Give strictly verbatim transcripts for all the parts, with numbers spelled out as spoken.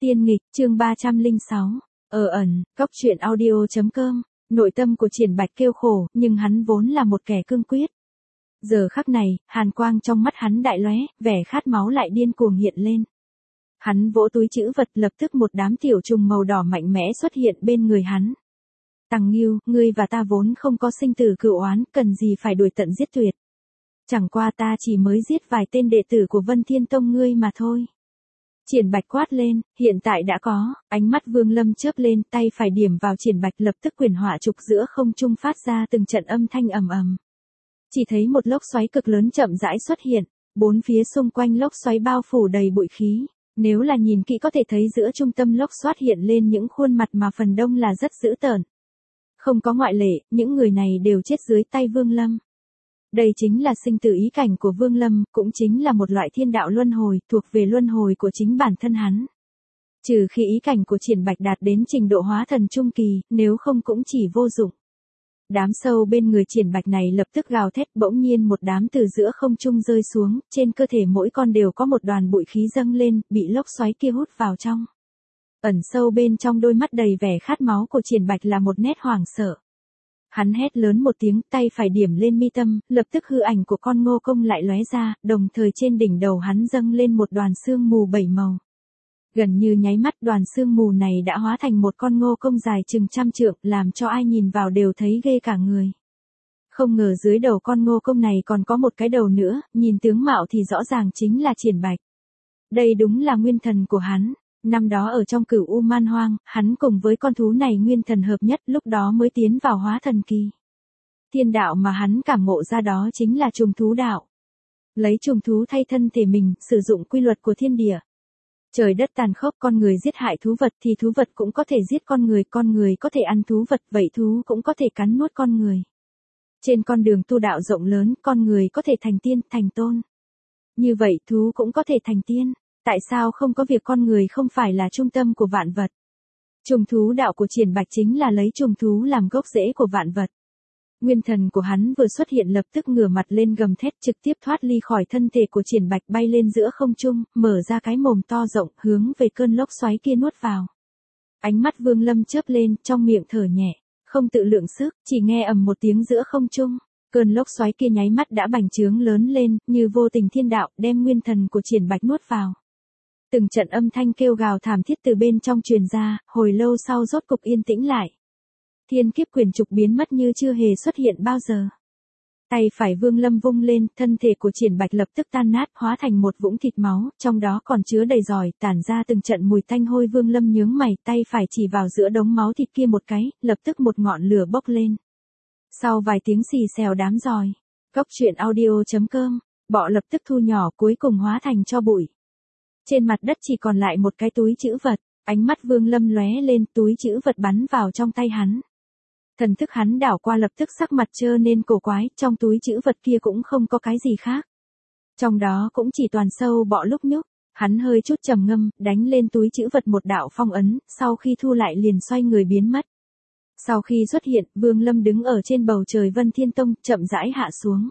Tiên nghịch, chương ba trăm lẻ sáu, ở ẩn, cóc truyện audio.com, nội tâm của Triển Bạch kêu khổ, nhưng hắn vốn là một kẻ cương quyết. Giờ khắc này, hàn quang trong mắt hắn đại lóe, vẻ khát máu lại điên cuồng hiện lên. Hắn vỗ túi trữ vật, lập tức một đám tiểu trùng màu đỏ mạnh mẽ xuất hiện bên người hắn. Tằng Nghiêu, ngươi và ta vốn không có sinh tử cựu oán, cần gì phải đuổi tận giết tuyệt. Chẳng qua ta chỉ mới giết vài tên đệ tử của Vân Thiên Tông ngươi mà thôi. Triển Bạch quát lên, hiện tại đã có, ánh mắt Vương Lâm chớp lên, tay phải điểm vào Triển Bạch, lập tức quyền hỏa trục giữa không trung phát ra từng trận âm thanh ầm ầm. Chỉ thấy một lốc xoáy cực lớn chậm rãi xuất hiện, bốn phía xung quanh lốc xoáy bao phủ đầy bụi khí, nếu là nhìn kỹ có thể thấy giữa trung tâm lốc xoáy hiện lên những khuôn mặt mà phần đông là rất dữ tợn. Không có ngoại lệ, những người này đều chết dưới tay Vương Lâm. Đây chính là sinh tử ý cảnh của Vương Lâm, cũng chính là một loại thiên đạo luân hồi, thuộc về luân hồi của chính bản thân hắn. Trừ khi ý cảnh của Triển Bạch đạt đến trình độ hóa thần trung kỳ, nếu không cũng chỉ vô dụng. Đám sâu bên người Triển Bạch này lập tức gào thét, bỗng nhiên một đám từ giữa không trung rơi xuống, trên cơ thể mỗi con đều có một đoàn bụi khí dâng lên, bị lốc xoáy kia hút vào trong. Ẩn sâu bên trong đôi mắt đầy vẻ khát máu của Triển Bạch là một nét hoảng sợ. Hắn hét lớn một tiếng, tay phải điểm lên mi tâm, lập tức hư ảnh của con ngô công lại lóe ra, đồng thời trên đỉnh đầu hắn dâng lên một đoàn sương mù bảy màu. Gần như nháy mắt, đoàn sương mù này đã hóa thành một con ngô công dài chừng trăm trượng, làm cho ai nhìn vào đều thấy ghê cả người. Không ngờ dưới đầu con ngô công này còn có một cái đầu nữa, nhìn tướng mạo thì rõ ràng chính là Triển Bạch. Đây đúng là nguyên thần của hắn. Năm đó ở trong Cửu U Man Hoang, hắn cùng với con thú này nguyên thần hợp nhất, lúc đó mới tiến vào hóa thần kỳ. Thiên đạo mà hắn cảm ngộ ra đó chính là trùng thú đạo. Lấy trùng thú thay thân thể mình, sử dụng quy luật của thiên địa. Trời đất tàn khốc, con người giết hại thú vật thì thú vật cũng có thể giết con người, con người có thể ăn thú vật, vậy thú cũng có thể cắn nuốt con người. Trên con đường tu đạo rộng lớn, con người có thể thành tiên, thành tôn. Như vậy thú cũng có thể thành tiên. Tại sao không có việc con người không phải là trung tâm của vạn vật? Trùng thú đạo của Triển Bạch chính là lấy trùng thú làm gốc rễ của vạn vật. Nguyên thần của hắn vừa xuất hiện lập tức ngửa mặt lên gầm thét, trực tiếp thoát ly khỏi thân thể của Triển Bạch, bay lên giữa không trung, mở ra cái mồm to rộng, hướng về cơn lốc xoáy kia nuốt vào. Ánh mắt Vương Lâm chớp lên, trong miệng thở nhẹ, không tự lượng sức, chỉ nghe ầm một tiếng giữa không trung. Cơn lốc xoáy kia nháy mắt đã bành trướng lớn lên, như vô tình thiên đạo, đem nguyên thần của Triển Bạch nuốt vào. Từng trận âm thanh kêu gào thảm thiết từ bên trong truyền ra, hồi lâu sau rốt cục yên tĩnh lại. Thiên kiếp quyền trục biến mất như chưa hề xuất hiện bao giờ. Tay phải Vương Lâm vung lên, thân thể của Triển Bạch lập tức tan nát, hóa thành một vũng thịt máu, trong đó còn chứa đầy giỏi, tản ra từng trận mùi tanh hôi. Vương Lâm nhướng mày, tay phải chỉ vào giữa đống máu thịt kia một cái, lập tức một ngọn lửa bốc lên. Sau vài tiếng xì xèo đám giỏi, cóc truyện audio.com, bọ lập tức thu nhỏ, cuối cùng hóa thành tro bụi. Trên mặt đất chỉ còn lại một cái túi trữ vật, ánh mắt Vương Lâm lóe lên, túi trữ vật bắn vào trong tay hắn. Thần thức hắn đảo qua lập tức sắc mặt trơ nên cổ quái, trong túi trữ vật kia cũng không có cái gì khác. Trong đó cũng chỉ toàn sâu bọ lúc nhúc, hắn hơi chút trầm ngâm, đánh lên túi trữ vật một đạo phong ấn, sau khi thu lại liền xoay người biến mất. Sau khi xuất hiện, Vương Lâm đứng ở trên bầu trời Vân Thiên Tông, chậm rãi hạ xuống.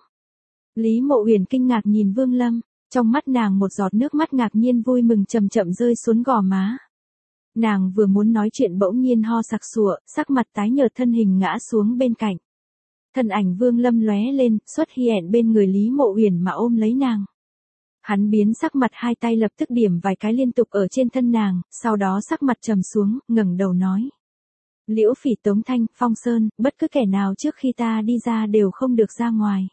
Lý Mộ Uyển kinh ngạc nhìn Vương Lâm. Trong mắt nàng một giọt nước mắt ngạc nhiên vui mừng chậm chậm rơi xuống gò má. Nàng vừa muốn nói chuyện bỗng nhiên ho sặc sụa, sắc mặt tái nhợt, thân hình ngã xuống bên cạnh. Thân ảnh Vương Lâm lóe lên, xuất hiện bên người Lý Mộ Uyển mà ôm lấy nàng. Hắn biến sắc mặt, hai tay lập tức điểm vài cái liên tục ở trên thân nàng, sau đó sắc mặt trầm xuống, ngẩng đầu nói. Liễu Phỉ, Tống Thanh, Phong Sơn, bất cứ kẻ nào trước khi ta đi ra đều không được ra ngoài.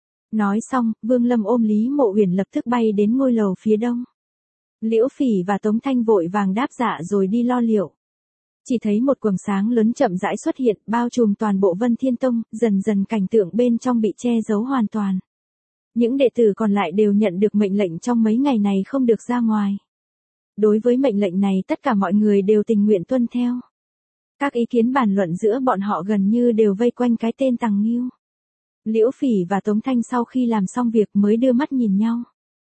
Nói xong, Vương Lâm ôm Lý Mộ Uyển lập tức bay đến ngôi lầu phía đông. Liễu Phỉ và Tống Thanh vội vàng đáp dạ rồi đi lo liệu. Chỉ thấy một quầng sáng lớn chậm rãi xuất hiện, bao trùm toàn bộ Vân Thiên Tông, dần dần cảnh tượng bên trong bị che giấu hoàn toàn. Những đệ tử còn lại đều nhận được mệnh lệnh trong mấy ngày này không được ra ngoài. Đối với mệnh lệnh này tất cả mọi người đều tình nguyện tuân theo. Các ý kiến bàn luận giữa bọn họ gần như đều vây quanh cái tên Tằng Nghiêu. Liễu Phỉ và Tống Thanh sau khi làm xong việc mới đưa mắt nhìn nhau.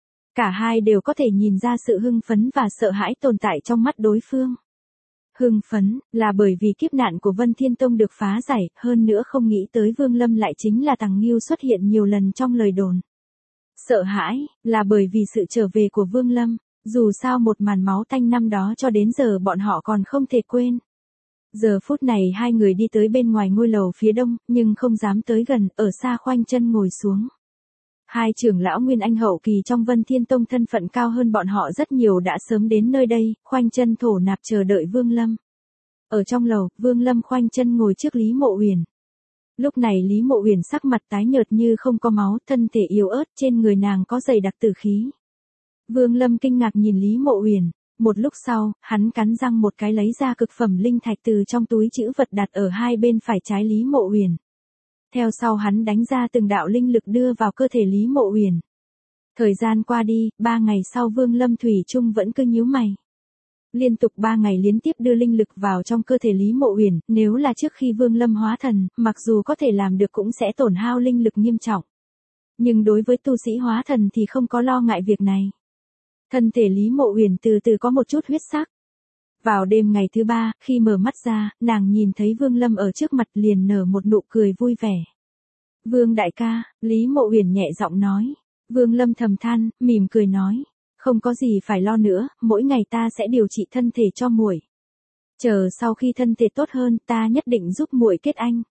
Cả hai đều có thể nhìn ra sự hưng phấn và sợ hãi tồn tại trong mắt đối phương. Hưng phấn, là bởi vì kiếp nạn của Vân Thiên Tông được phá giải, hơn nữa không nghĩ tới Vương Lâm lại chính là Tằng Nghiêu xuất hiện nhiều lần trong lời đồn. Sợ hãi, là bởi vì sự trở về của Vương Lâm. Dù sao một màn máu tanh năm đó cho đến giờ bọn họ còn không thể quên. Giờ phút này hai người đi tới bên ngoài ngôi lầu phía đông, nhưng không dám tới gần, ở xa khoanh chân ngồi xuống. Hai trưởng lão Nguyên Anh hậu kỳ trong Vân Thiên Tông thân phận cao hơn bọn họ rất nhiều đã sớm đến nơi đây, khoanh chân thổ nạp chờ đợi Vương Lâm. Ở trong lầu, Vương Lâm khoanh chân ngồi trước Lý Mộ Uyển. Lúc này Lý Mộ Uyển sắc mặt tái nhợt như không có máu, thân thể yếu ớt, trên người nàng có dày đặc tử khí. Vương Lâm kinh ngạc nhìn Lý Mộ Uyển, một lúc sau, hắn cắn răng một cái lấy ra cực phẩm linh thạch từ trong túi trữ vật đặt ở hai bên phải trái Lý Mộ Uyển. Theo sau hắn đánh ra từng đạo linh lực đưa vào cơ thể Lý Mộ Uyển. Thời gian qua đi, ba ngày sau Vương Lâm thủy chung vẫn cứ nhíu mày. Liên tục ba ngày liên tiếp đưa linh lực vào trong cơ thể Lý Mộ Uyển, nếu là trước khi Vương Lâm hóa thần, mặc dù có thể làm được cũng sẽ tổn hao linh lực nghiêm trọng. Nhưng đối với tu sĩ hóa thần thì không có lo ngại việc này. Thân thể Lý Mộ Uyển từ từ có một chút huyết sắc. Vào đêm ngày thứ ba, khi mở mắt ra, nàng nhìn thấy Vương Lâm ở trước mặt liền nở một nụ cười vui vẻ. Vương đại ca, Lý Mộ Uyển nhẹ giọng nói. Vương Lâm thầm than, mỉm cười nói. Không có gì phải lo nữa, mỗi ngày ta sẽ điều trị thân thể cho muội. Chờ sau khi thân thể tốt hơn, ta nhất định giúp muội kết anh.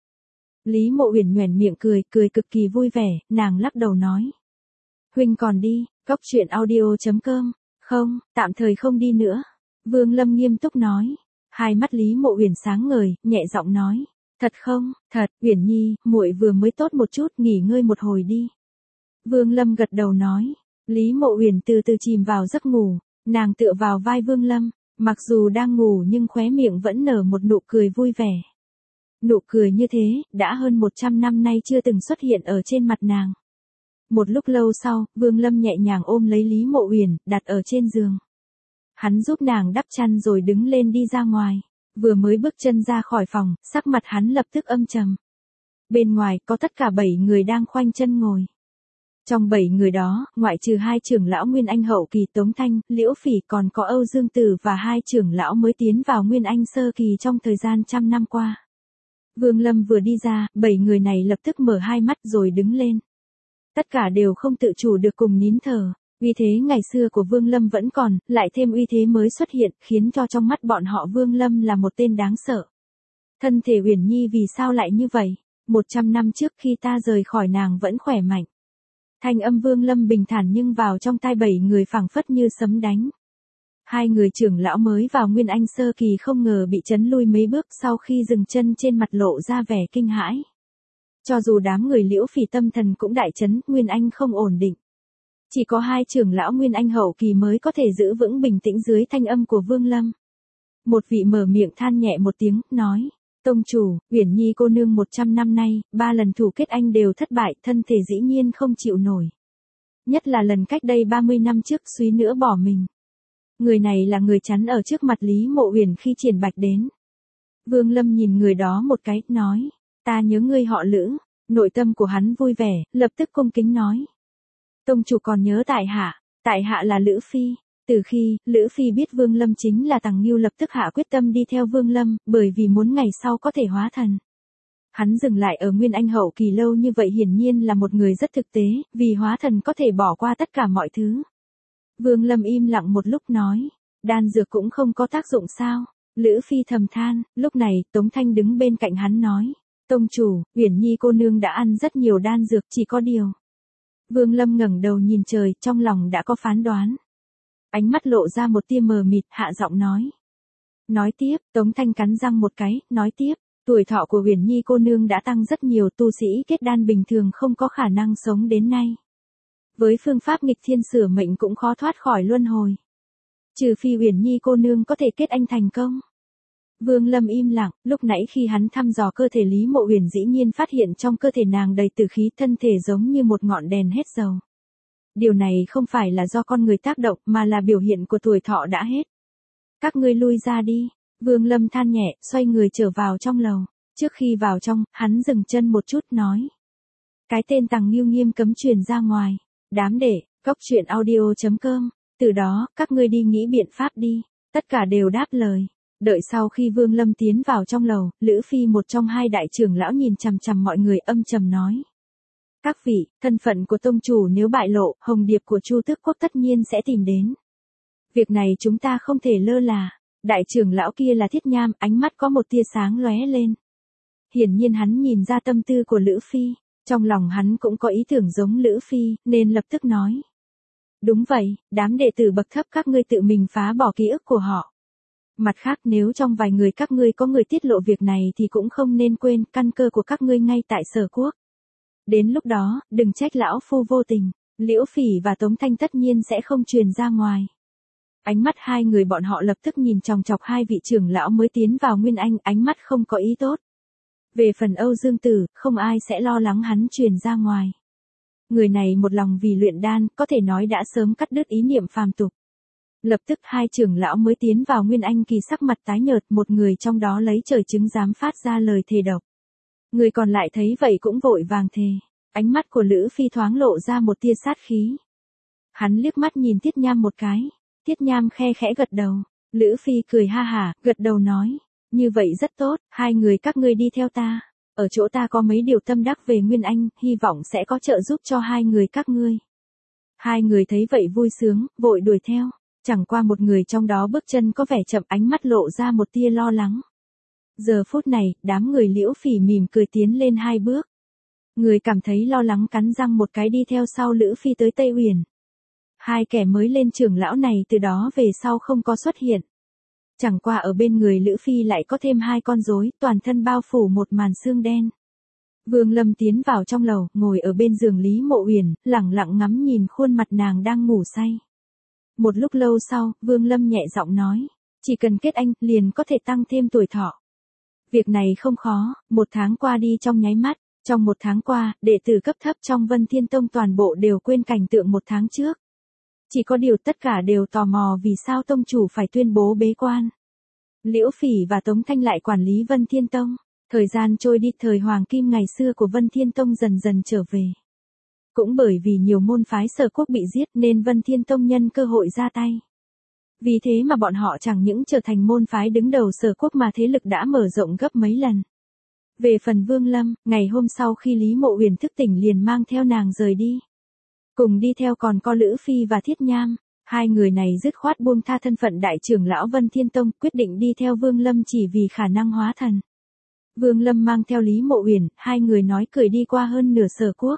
Lý Mộ Uyển nhoẻn miệng cười, cười cực kỳ vui vẻ, nàng lắc đầu nói. Huynh còn đi, Cốc Truyện Audio chấm com, không, tạm thời không đi nữa. Vương Lâm nghiêm túc nói. Hai mắt Lý Mộ Uyển sáng ngời, nhẹ giọng nói. Thật không, thật, Uyển Nhi, muội vừa mới tốt một chút, nghỉ ngơi một hồi đi. Vương Lâm gật đầu nói. Lý Mộ Uyển từ từ chìm vào giấc ngủ, nàng tựa vào vai Vương Lâm, mặc dù đang ngủ nhưng khóe miệng vẫn nở một nụ cười vui vẻ. Nụ cười như thế, đã hơn một trăm năm nay chưa từng xuất hiện ở trên mặt nàng. Một lúc lâu sau, Vương Lâm nhẹ nhàng ôm lấy Lý Mộ Uyển, đặt ở trên giường. Hắn giúp nàng đắp chăn rồi đứng lên đi ra ngoài, vừa mới bước chân ra khỏi phòng, sắc mặt hắn lập tức âm trầm. Bên ngoài có tất cả bảy người đang khoanh chân ngồi. Trong bảy người đó, ngoại trừ hai trưởng lão Nguyên Anh hậu kỳ Tống Thanh, Liễu Phỉ còn có Âu Dương Tử và hai trưởng lão mới tiến vào Nguyên Anh sơ kỳ trong thời gian trăm năm qua. Vương Lâm vừa đi ra, bảy người này lập tức mở hai mắt rồi đứng lên. Tất cả đều không tự chủ được cùng nín thở, uy thế ngày xưa của Vương Lâm vẫn còn, lại thêm uy thế mới xuất hiện, khiến cho trong mắt bọn họ Vương Lâm là một tên đáng sợ. Thân thể Uyển Nhi vì sao lại như vậy? Một trăm năm trước khi ta rời khỏi nàng vẫn khỏe mạnh. Thanh âm Vương Lâm bình thản nhưng vào trong tai bảy người phảng phất như sấm đánh. Hai người trưởng lão mới vào Nguyên Anh sơ kỳ không ngờ bị chấn lui mấy bước sau khi dừng chân trên mặt lộ ra vẻ kinh hãi. Cho dù đám người Liễu Phỉ tâm thần cũng đại chấn, Nguyên Anh không ổn định. Chỉ có hai trưởng lão Nguyên Anh hậu kỳ mới có thể giữ vững bình tĩnh dưới thanh âm của Vương Lâm. Một vị mở miệng than nhẹ một tiếng, nói. Tông chủ, Uyển Nhi cô nương một trăm năm nay, ba lần thủ kết anh đều thất bại, thân thể dĩ nhiên không chịu nổi. Nhất là lần cách đây ba mươi năm trước suýt nữa bỏ mình. Người này là người chắn ở trước mặt Lý Mộ Uyển khi Triển Bạch đến. Vương Lâm nhìn người đó một cái, nói. Ta nhớ ngươi họ Lữ. Nội tâm của hắn vui vẻ, lập tức cung kính nói. Tông chủ còn nhớ tại hạ, tại hạ là Lữ Phi. Từ khi, Lữ Phi biết Vương Lâm chính là Tằng Ngưu lập tức hạ quyết tâm đi theo Vương Lâm, bởi vì muốn ngày sau có thể hóa thần. Hắn dừng lại ở Nguyên Anh hậu kỳ lâu như vậy hiển nhiên là một người rất thực tế, vì hóa thần có thể bỏ qua tất cả mọi thứ. Vương Lâm im lặng một lúc nói, đan dược cũng không có tác dụng sao? Lữ Phi thầm than, lúc này, Tống Thanh đứng bên cạnh hắn nói, tông chủ, Uyển Nhi cô nương đã ăn rất nhiều đan dược, chỉ có điều. Vương Lâm ngẩng đầu nhìn trời, trong lòng đã có phán đoán. Ánh mắt lộ ra một tia mờ mịt, hạ giọng nói. Nói tiếp, Tống Thanh cắn răng một cái, nói tiếp, tuổi thọ của Uyển Nhi cô nương đã tăng rất nhiều, tu sĩ kết đan bình thường không có khả năng sống đến nay. Với phương pháp nghịch thiên sửa mệnh cũng khó thoát khỏi luân hồi. Trừ phi Uyển Nhi cô nương có thể kết anh thành công. Vương Lâm im lặng, lúc nãy khi hắn thăm dò cơ thể Lý Mộ Uyển dĩ nhiên phát hiện trong cơ thể nàng đầy tử khí, thân thể giống như một ngọn đèn hết dầu. Điều này không phải là do con người tác động mà là biểu hiện của tuổi thọ đã hết. Các ngươi lui ra đi. Vương Lâm than nhẹ, xoay người trở vào trong lầu. Trước khi vào trong, hắn dừng chân một chút nói. Cái tên Tằng Ngưu nghiêm cấm truyền ra ngoài. Đám đệ, Cốc Truyện Audio chấm com. Từ đó, các ngươi đi nghĩ biện pháp đi. Tất cả đều đáp lời. Đợi sau khi Vương Lâm tiến vào trong lầu, Lữ Phi một trong hai đại trưởng lão nhìn chằm chằm mọi người âm trầm nói. Các vị, thân phận của tông chủ nếu bại lộ, hồng điệp của Chu Tước Quốc tất nhiên sẽ tìm đến. Việc này chúng ta không thể lơ là. Đại trưởng lão kia là Thiết Nham, ánh mắt có một tia sáng lóe lên. Hiển nhiên hắn nhìn ra tâm tư của Lữ Phi, trong lòng hắn cũng có ý tưởng giống Lữ Phi, nên lập tức nói. Đúng vậy, đám đệ tử bậc thấp các ngươi tự mình phá bỏ ký ức của họ. Mặt khác nếu trong vài người các ngươi có người tiết lộ việc này thì cũng không nên quên căn cơ của các ngươi ngay tại Sở Quốc. Đến lúc đó, đừng trách lão phu vô tình, Liễu Phỉ và Tống Thanh tất nhiên sẽ không truyền ra ngoài. Ánh mắt hai người bọn họ lập tức nhìn chòng chọc hai vị trưởng lão mới tiến vào Nguyên Anh, ánh mắt không có ý tốt. Về phần Âu Dương Tử, không ai sẽ lo lắng hắn truyền ra ngoài. Người này một lòng vì luyện đan, có thể nói đã sớm cắt đứt ý niệm phàm tục. Lập tức hai trưởng lão mới tiến vào Nguyên Anh kỳ sắc mặt tái nhợt, một người trong đó lấy trời chứng dám phát ra lời thề độc. Người còn lại thấy vậy cũng vội vàng thề. Ánh mắt của Lữ Phi thoáng lộ ra một tia sát khí. Hắn liếc mắt nhìn Tiết Nham một cái. Tiết Nham khe khẽ gật đầu. Lữ Phi cười ha hả, gật đầu nói. Như vậy rất tốt, hai người các ngươi đi theo ta. Ở chỗ ta có mấy điều tâm đắc về Nguyên Anh, hy vọng sẽ có trợ giúp cho hai người các ngươi. Hai người thấy vậy vui sướng, vội đuổi theo. Chẳng qua một người trong đó bước chân có vẻ chậm, ánh mắt lộ ra một tia lo lắng. Giờ phút này, đám người Liễu Phỉ mỉm cười tiến lên hai bước. Người cảm thấy lo lắng cắn răng một cái đi theo sau Lữ Phi tới Tây Uyển. Hai kẻ mới lên trưởng lão này từ đó về sau không có xuất hiện. Chẳng qua ở bên người Lữ Phi lại có thêm hai con rối, toàn thân bao phủ một màn xương đen. Vương Lâm tiến vào trong lầu, ngồi ở bên giường Lý Mộ Uyển, lẳng lặng ngắm nhìn khuôn mặt nàng đang ngủ say. Một lúc lâu sau, Vương Lâm nhẹ giọng nói, chỉ cần kết anh, liền có thể tăng thêm tuổi thọ. Việc này không khó, một tháng qua đi trong nháy mắt, trong một tháng qua, đệ tử cấp thấp trong Vân Thiên Tông toàn bộ đều quên cảnh tượng một tháng trước. Chỉ có điều tất cả đều tò mò vì sao tông chủ phải tuyên bố bế quan. Liễu Phỉ và Tống Thanh lại quản lý Vân Thiên Tông. Thời gian trôi đi, thời hoàng kim ngày xưa của Vân Thiên Tông dần dần trở về. Cũng bởi vì nhiều môn phái Sở Quốc bị giết nên Vân Thiên Tông nhân cơ hội ra tay. Vì thế mà bọn họ chẳng những trở thành môn phái đứng đầu Sở Quốc mà thế lực đã mở rộng gấp mấy lần. Về phần Vương Lâm, ngày hôm sau khi Lý Mộ Uyển thức tỉnh liền mang theo nàng rời đi. Cùng đi theo còn có Lữ Phi và Thiết Nham, hai người này dứt khoát buông tha thân phận đại trưởng lão Vân Thiên Tông, quyết định đi theo Vương Lâm chỉ vì khả năng hóa thần. Vương Lâm mang theo Lý Mộ Uyển, hai người nói cười đi qua hơn nửa Sở Quốc.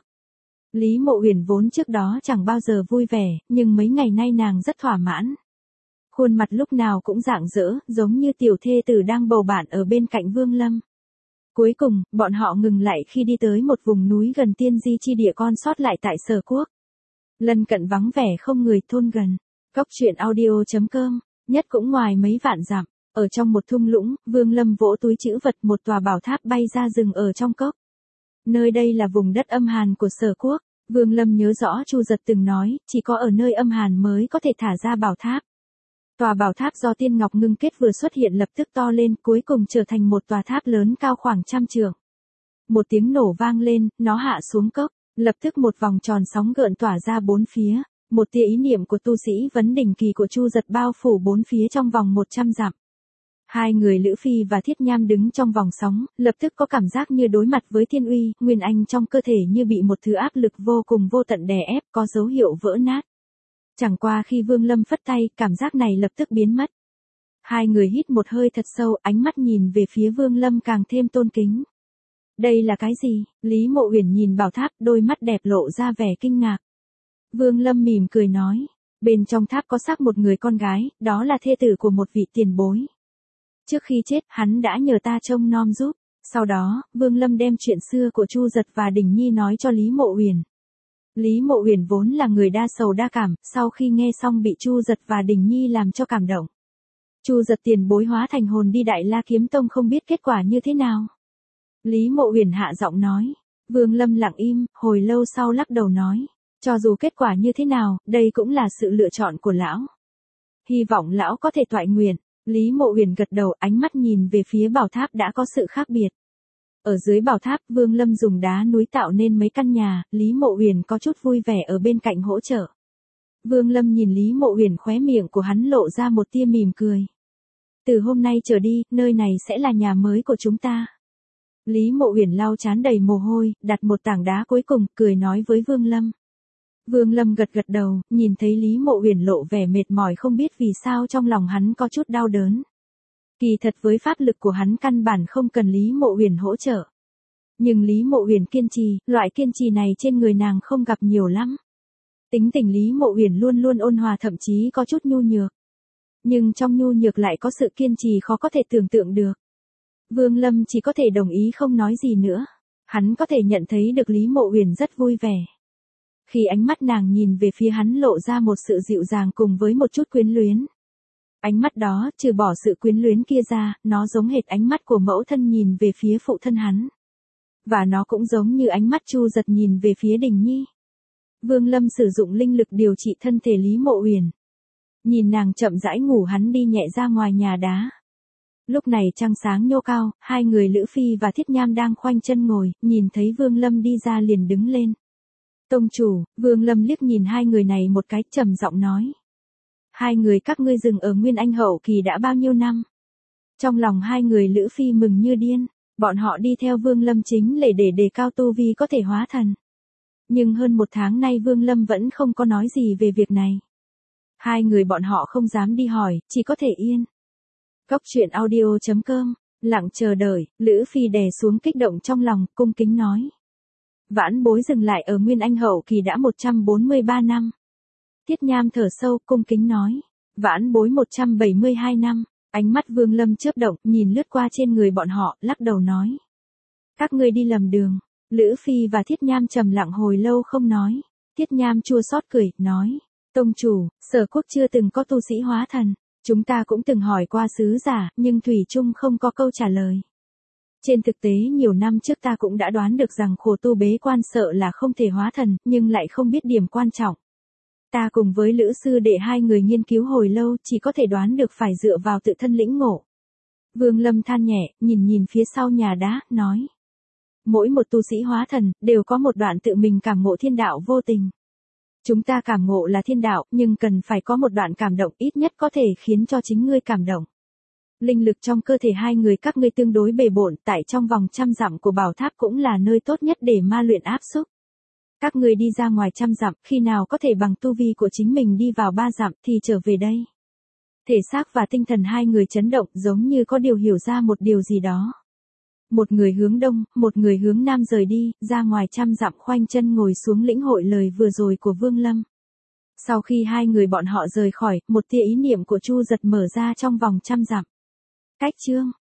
Lý Mộ Uyển vốn trước đó chẳng bao giờ vui vẻ, nhưng mấy ngày nay nàng rất thỏa mãn. Khuôn mặt lúc nào cũng rạng rỡ, giống như tiểu thê tử đang bầu bạn ở bên cạnh Vương Lâm. Cuối cùng, bọn họ ngừng lại khi đi tới một vùng núi gần tiên di chi địa con sót lại tại Sở Quốc. Lân cận vắng vẻ không người, thôn gần. Cốc truyện audio chấm com, nhất cũng ngoài mấy vạn dặm. Ở trong một thung lũng, Vương Lâm vỗ túi trữ vật, một tòa bảo tháp bay ra rừng ở trong cốc. Nơi đây là vùng đất âm hàn của Sở Quốc. Vương Lâm nhớ rõ Chu Giật từng nói, chỉ có ở nơi âm hàn mới có thể thả ra bảo tháp. Tòa bảo tháp do tiên ngọc ngưng kết vừa xuất hiện lập tức to lên, cuối cùng trở thành một tòa tháp lớn cao khoảng trăm trượng. Một tiếng nổ vang lên, nó hạ xuống cốc, lập tức một vòng tròn sóng gợn tỏa ra bốn phía, một tia ý niệm của tu sĩ vấn đỉnh kỳ của Chu Giật bao phủ bốn phía trong vòng một trăm dặm. Hai người Lữ Phi và Thiết Nham đứng trong vòng sóng, lập tức có cảm giác như đối mặt với thiên uy, nguyên anh trong cơ thể như bị một thứ áp lực vô cùng vô tận đè ép, có dấu hiệu vỡ nát. Chẳng qua khi Vương Lâm phất tay, cảm giác này lập tức biến mất. Hai người hít một hơi thật sâu, ánh mắt nhìn về phía Vương Lâm càng thêm tôn kính. Đây là cái gì? Lý Mộ Uyển nhìn bảo tháp, đôi mắt đẹp lộ ra vẻ kinh ngạc. Vương Lâm mỉm cười nói, bên trong tháp có xác một người con gái, đó là thê tử của một vị tiền bối. Trước khi chết, hắn đã nhờ ta trông nom giúp. Sau đó, Vương Lâm đem chuyện xưa của Chu Giật và Đình Nhi nói cho Lý Mộ Uyển. Lý Mộ Uyển vốn là người đa sầu đa cảm, sau khi nghe xong bị Chu Giật và Đình Nhi làm cho cảm động. Chu Giật tiền bối hóa thành hồn đi Đại La Kiếm Tông không biết kết quả như thế nào. Lý Mộ Uyển hạ giọng nói. Vương Lâm lặng im, hồi lâu sau lắc đầu nói, cho dù kết quả như thế nào, đây cũng là sự lựa chọn của lão. Hy vọng lão có thể toại nguyện. Lý Mộ Uyển gật đầu, ánh mắt nhìn về phía bảo tháp đã có sự khác biệt. Ở dưới bảo tháp, Vương Lâm dùng đá núi tạo nên mấy căn nhà, Lý Mộ Uyển có chút vui vẻ ở bên cạnh hỗ trợ. Vương Lâm nhìn Lý Mộ Uyển, khóe miệng của hắn lộ ra một tia mỉm cười. Từ hôm nay trở đi, nơi này sẽ là nhà mới của chúng ta. Lý Mộ Uyển lau trán đầy mồ hôi, đặt một tảng đá cuối cùng, cười nói với Vương Lâm. Vương Lâm gật gật đầu, nhìn thấy Lý Mộ Uyển lộ vẻ mệt mỏi không biết vì sao trong lòng hắn có chút đau đớn. Kỳ thật với pháp lực của hắn căn bản không cần Lý Mộ Uyển hỗ trợ. Nhưng Lý Mộ Uyển kiên trì, loại kiên trì này trên người nàng không gặp nhiều lắm. Tính tình Lý Mộ Uyển luôn luôn ôn hòa thậm chí có chút nhu nhược. Nhưng trong nhu nhược lại có sự kiên trì khó có thể tưởng tượng được. Vương Lâm chỉ có thể đồng ý không nói gì nữa. Hắn có thể nhận thấy được Lý Mộ Uyển rất vui vẻ. Khi ánh mắt nàng nhìn về phía hắn lộ ra một sự dịu dàng cùng với một chút quyến luyến. Ánh mắt đó, trừ bỏ sự quyến luyến kia ra, nó giống hệt ánh mắt của mẫu thân nhìn về phía phụ thân hắn. Và nó cũng giống như ánh mắt Chu Giật nhìn về phía Đình Nhi. Vương Lâm sử dụng linh lực điều trị thân thể Lý Mộ Uyển. Nhìn nàng chậm rãi ngủ hắn đi nhẹ ra ngoài nhà đá. Lúc này trăng sáng nhô cao, hai người Lữ Phi và Thiết Nham đang khoanh chân ngồi, nhìn thấy Vương Lâm đi ra liền đứng lên. Tông chủ, Vương Lâm liếc nhìn hai người này một cái trầm giọng nói. Hai người các ngươi dừng ở Nguyên Anh hậu kỳ đã bao nhiêu năm? Trong lòng hai người Lữ Phi mừng như điên, bọn họ đi theo Vương Lâm chính là để đề cao tu vi có thể hóa thần. Nhưng hơn một tháng nay Vương Lâm vẫn không có nói gì về việc này. Hai người bọn họ không dám đi hỏi, chỉ có thể yên. Cốc truyện audio chấm com, lặng chờ đợi, Lữ Phi đè xuống kích động trong lòng, cung kính nói. Vãn bối dừng lại ở Nguyên Anh hậu kỳ đã một trăm bốn mươi ba năm. Thiết Nham thở sâu, cung kính nói. Vãn bối một trăm bảy mươi hai năm, ánh mắt Vương Lâm chớp động, nhìn lướt qua trên người bọn họ, lắc đầu nói. Các ngươi đi lầm đường. Lữ Phi và Thiết Nham trầm lặng hồi lâu không nói. Thiết Nham chua xót cười, nói. Tông chủ, Sở Quốc chưa từng có tu sĩ hóa thần. Chúng ta cũng từng hỏi qua sứ giả, nhưng Thủy Trung không có câu trả lời. Trên thực tế nhiều năm trước ta cũng đã đoán được rằng khổ tu bế quan sợ là không thể hóa thần, nhưng lại không biết điểm quan trọng. Ta cùng với Lữ sư đệ hai người nghiên cứu hồi lâu chỉ có thể đoán được phải dựa vào tự thân lĩnh ngộ. Vương Lâm than nhẹ, nhìn nhìn phía sau nhà đá, nói. Mỗi một tu sĩ hóa thần, đều có một đoạn tự mình cảm ngộ thiên đạo vô tình. Chúng ta cảm ngộ là thiên đạo, nhưng cần phải có một đoạn cảm động ít nhất có thể khiến cho chính ngươi cảm động. Linh lực trong cơ thể hai người các ngươi tương đối bề bộn, tại trong vòng trăm dặm của bảo tháp cũng là nơi tốt nhất để ma luyện áp xúc. Các ngươi đi ra ngoài trăm dặm, khi nào có thể bằng tu vi của chính mình đi vào ba dặm thì trở về đây. Thể xác và tinh thần hai người chấn động giống như có điều hiểu ra một điều gì đó. Một người hướng đông, một người hướng nam rời đi, ra ngoài trăm dặm khoanh chân ngồi xuống lĩnh hội lời vừa rồi của Vương Lâm. Sau khi hai người bọn họ rời khỏi, một tia ý niệm của Chu Giật mở ra trong vòng trăm dặm. Cách chương